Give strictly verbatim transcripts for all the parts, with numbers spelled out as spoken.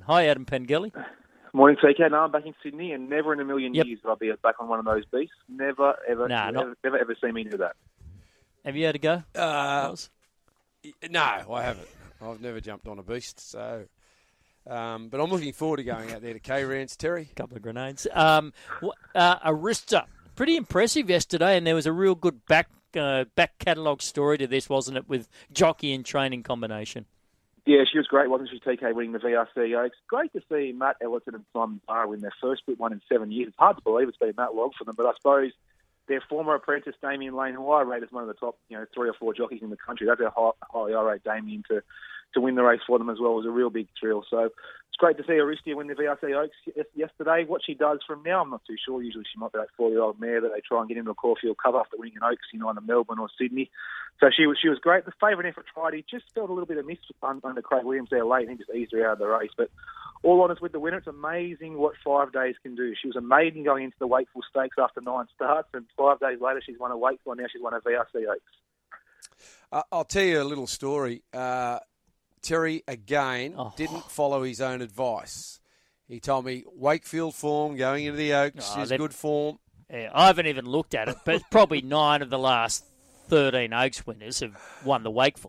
Hi, Adam Pengelly. Morning, T K. No, I'm back in Sydney, and never in a million Yep. years will I be back on one of those beasts. Never, ever, Nah, never, not- never, ever see me do that. Have you had a go? Uh, Oz? no, I haven't. I've never jumped on a beast, so. Um, but I'm looking forward to going out there to K-Rance, Terry. Couple of grenades. Um, wh- uh, Arista, pretty impressive yesterday, and there was a real good back uh, back catalogue story to this, wasn't it, with jockey and training combination? Yeah, she was great, wasn't she, T K, winning the V R C Oaks. Great to see Matt Ellerton and Simon Barr win their first split one in seven years. It's hard to believe it's been that long for them, but I suppose their former apprentice, Damien Lane, who I rate as one of the top, you know, three or four jockeys in the country, that's how highly I rate Damien to, to win the race for them as well. It was a real big thrill. So it's great to see Aristia win the V R C Oaks yesterday. What she does from now, I'm not too sure. Usually she might be that forty-year-old mare that they try and get into a Caulfield Cup after winning an Oaks, you know, in Melbourne or Sydney. So she was she was great. The favourite Aphrodite just felt a little bit of miss under Craig Williams there late, and he just eased her out of the race. But all honest with the winner, it's amazing what five days can do. She was a maiden going into the Wakeful Stakes after nine starts, and five days later she's won a Wakeful, and now she's won a V R C Oaks. Uh, I'll tell you a little story. Uh, Terry, again, Oh. didn't follow his own advice. He told me Wakefield form going into the Oaks Oh, is that- good form. Yeah, I haven't even looked at it, but probably nine of the last thirteen Oaks winners have won the Wakeful.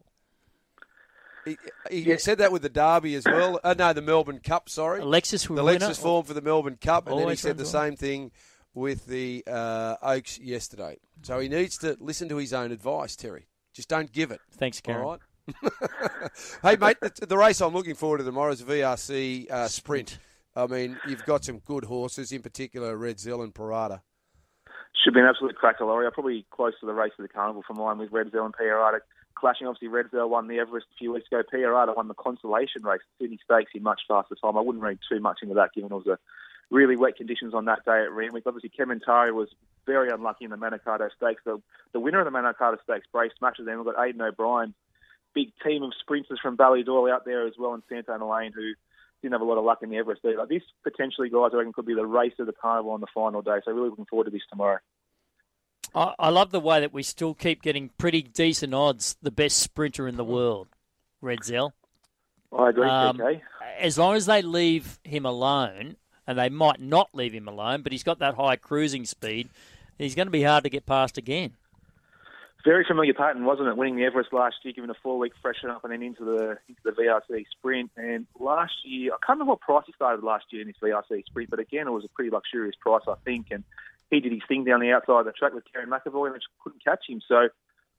He, he said that with the Derby as well. Uh, no, the Melbourne Cup, sorry. Alexis The winner. Lexus form for the Melbourne Cup, and then he Always said the runs well. same thing with the uh, Oaks yesterday. So he needs to listen to his own advice, Terry. Just don't give it. Thanks, Karen. All right? Hey, mate, the, the race I'm looking forward to tomorrow is the V R C uh, sprint. I mean, you've got some good horses, in particular Red Zell and Parada. Should be an absolute cracker, Laurie. I'm probably close to the race of the carnival for mine with Red Zell and Parada clashing. Obviously, Red Zell won the Everest a few weeks ago. Parada won the consolation race, Sydney Stakes, in much faster time. I wouldn't read too much into that, given it was a really wet conditions on that day at Randwick. Obviously, Kementari was very unlucky in the Manikato Stakes. The, the winner of the Manikato Stakes, Brace Smashes, then we've got Aidan O'Brien, big team of sprinters from Ballydoyle out there as well, and Santana Lane, who didn't have a lot of luck in the Everest either. Like this, potentially, guys, I reckon could be the race of the carnival on the final day. So really looking forward to this tomorrow. I, I love the way that we still keep getting pretty decent odds, the best sprinter in the world, Red Zell. I agree, Um, T K. As long as they leave him alone, and they might not leave him alone, but he's got that high cruising speed, he's going to be hard to get past again. Very familiar pattern, wasn't it? Winning the Everest last year, giving a four-week freshen up, and then into the into the V R C Sprint. And last year, I can't remember what price he started last year in this V R C Sprint, but again, it was a pretty luxurious price, I think. And he did his thing down the outside of the track with Karen McAvoy, and just couldn't catch him. So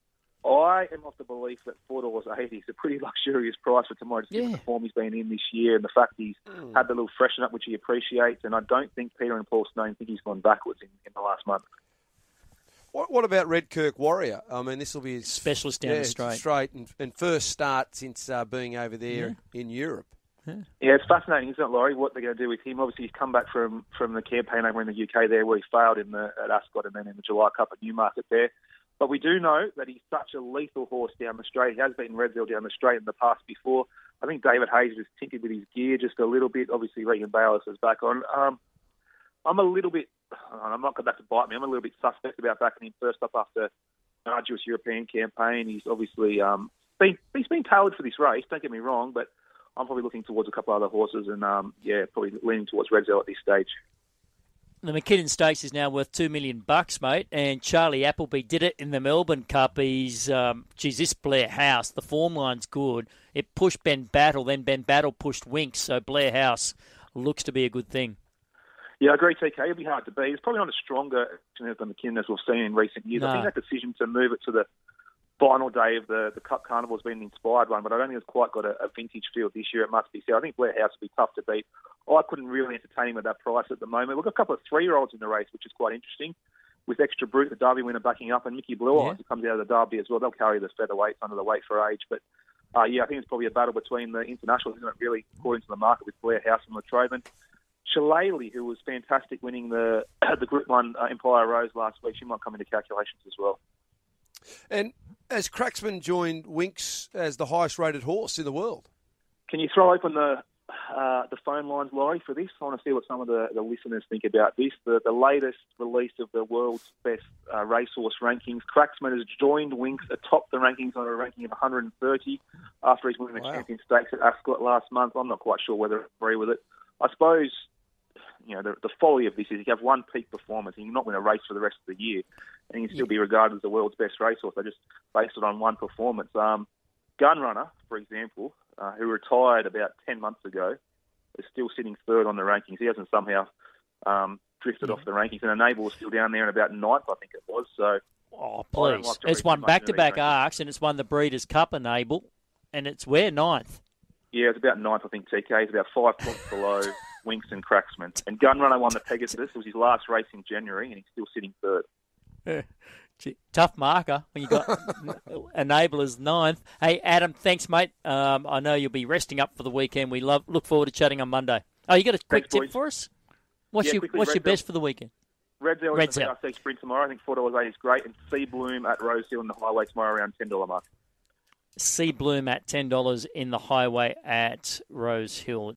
I am of the belief that four dollars eighty is a pretty luxurious price for tomorrow, just given Yeah. the form he's been in this year and the fact he's Mm. had the little freshen up, which he appreciates. And I don't think Peter and Paul Stone think he's gone backwards in, in the last month. What, what about Redkirk Warrior? I mean, this will be his Specialist down yeah, the straight. straight and, and first start since uh, being over there in Europe. Yeah, it's fascinating, isn't it, Laurie, what they're going to do with him? Obviously, he's come back from, from the campaign over in the U K there where he failed in the at Ascot and then in the July Cup at Newmarket there. But we do know that he's such a lethal horse down the straight. He has beaten Red Zell down the straight in the past before. I think David Hayes was tinkered with his gear just a little bit. Obviously, Regan Bayless is back on. Um, I'm a little bit, I'm not going to bite me, I'm a little bit suspect about backing him first up after an arduous European campaign. He's obviously um, been, he's been tailored for this race, don't get me wrong, but I'm probably looking towards a couple of other horses and, um, yeah, probably leaning towards Red Zell at this stage. The McKinnon Stakes is now worth two million bucks, mate. And Charlie Appleby did it in the Melbourne Cup. He's, um, geez, this Blair House, the form line's good. It pushed Ben Battle, then Ben Battle pushed Winks. So Blair House looks to be a good thing. Yeah, I agree, T K. It'll be hard to beat. It's probably not as stronger than McKinnon as we've seen in recent years. No. I think that decision to move it to the final day of the, the Cup Carnival has been an inspired one, but I don't think it's quite got a, a vintage feel this year, it must be said. I think Blair House will be tough to beat. I couldn't really entertain him at that price at the moment. We've got a couple of three-year-olds in the race, which is quite interesting, with Extra Brute, the Derby winner, backing up, and Mickey Blue Eyes, Yeah. who comes out of the Derby as well. They'll carry the featherweights under the weight for age, but uh, yeah, I think it's probably a battle between the internationals, isn't it, really, according to the market, with Blair House and Latrobe. Shillelagh, who was fantastic winning the the Group one uh, Empire Rose last week, she might come into calculations as well. And has Cracksman joined Winks as the highest rated horse in the world? Can you throw open the uh, the phone lines, Laurie, for this. I want to see what some of the, the listeners think about this. The, the latest release of the world's best uh, racehorse rankings. Cracksman has joined Winks atop the rankings on a ranking of one hundred thirty after he's won the Wow. Champion Stakes at Ascot last month. I'm not quite sure whether I agree with it. I suppose, you know, the, the folly of this is you have one peak performance and you're not going to race for the rest of the year and you can still be regarded as the world's best racehorse. They just based it on one performance. Um, Gunrunner, for example, uh, who retired about ten months ago, is still sitting third on the rankings. He hasn't somehow um, drifted yeah. off the rankings. And Enable was still down there in about ninth, I think it was. So, Oh, I don't please. like to It's read won too much into back-to-back these rankings. arcs, and it's won the Breeders' Cup Enable, and it's where? Ninth. Yeah, it's about ninth, I think, T K. He's about five points below Winks and Cracksman. And Gunrunner won the Pegasus. It was his last race in January, and he's still sitting third. Gee, tough marker when you got Enablers ninth. Hey, Adam, thanks, mate. Um, I know you'll be resting up for the weekend. We love look forward to chatting on Monday. Oh, you got a quick Thanks, tip boys. for us? What's Yeah, your quickly, What's Red your Bell. best for the weekend? Red Zell Red is the Zell. V R C Sprint tomorrow. I think four dollars eighty is great. And Sea Bloom at Rose Hill in the Highway tomorrow around ten dollars mark. Sea Bloom at ten dollars in the Highway at Rose Hill.